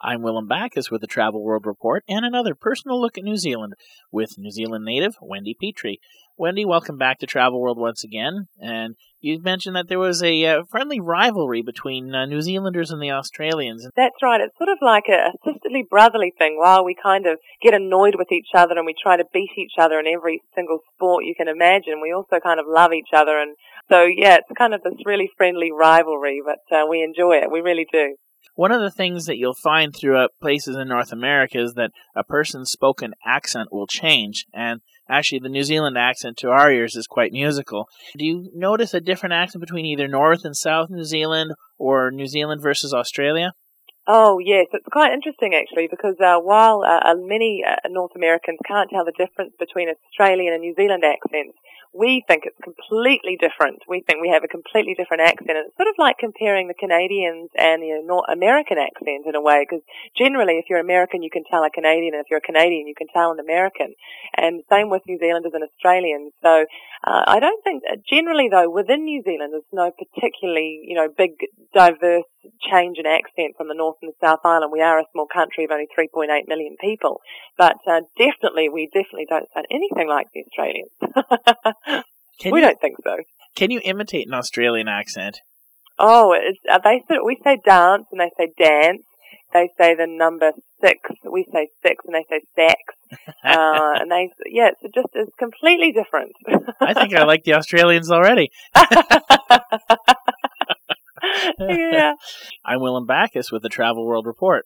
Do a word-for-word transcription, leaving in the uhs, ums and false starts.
I'm Willem Backus with the Travel World Report and another personal look at New Zealand with New Zealand native Wendy Petrie. Wendy, welcome back to Travel World once again. And you mentioned that there was a uh, friendly rivalry between uh, New Zealanders and the Australians. That's right. It's sort of like a sisterly, brotherly thing. While we kind of get annoyed with each other and we try to beat each other in every single sport you can imagine, we also kind of love each other. And so, yeah, it's kind of this really friendly rivalry, but uh, we enjoy it. We really do. One of the things that you'll find throughout places in North America is that a person's spoken accent will change, and actually the New Zealand accent to our ears is quite musical. Do you notice a different accent between either North and South New Zealand or New Zealand versus Australia? Oh, yes. It's quite interesting, actually, because uh, while uh, many uh, North Americans can't tell the difference between Australian and New Zealand accents, we think it's completely different. We think we have a completely different accent. And it's sort of like comparing the Canadians and the North American accent in a way, because generally if you're American, you can tell a Canadian, and if you're a Canadian, you can tell an American. And same with New Zealanders and Australians. So uh, I don't think, generally though, within New Zealand, there's no particularly, you know, big, diverse change in accent from the North and the South Island. We are a small country of only three point eight million people. But uh, definitely, we definitely don't sound anything like the Australians. Can we you, don't think so. Can you imitate an Australian accent? Oh, it's, uh, they say, we say dance and they say dance. They say the number six. We say six and they say sex. uh, and they, yeah, it's just it's completely different. I think I like the Australians already. Yeah. I'm Willem Backus with the Travel World Report.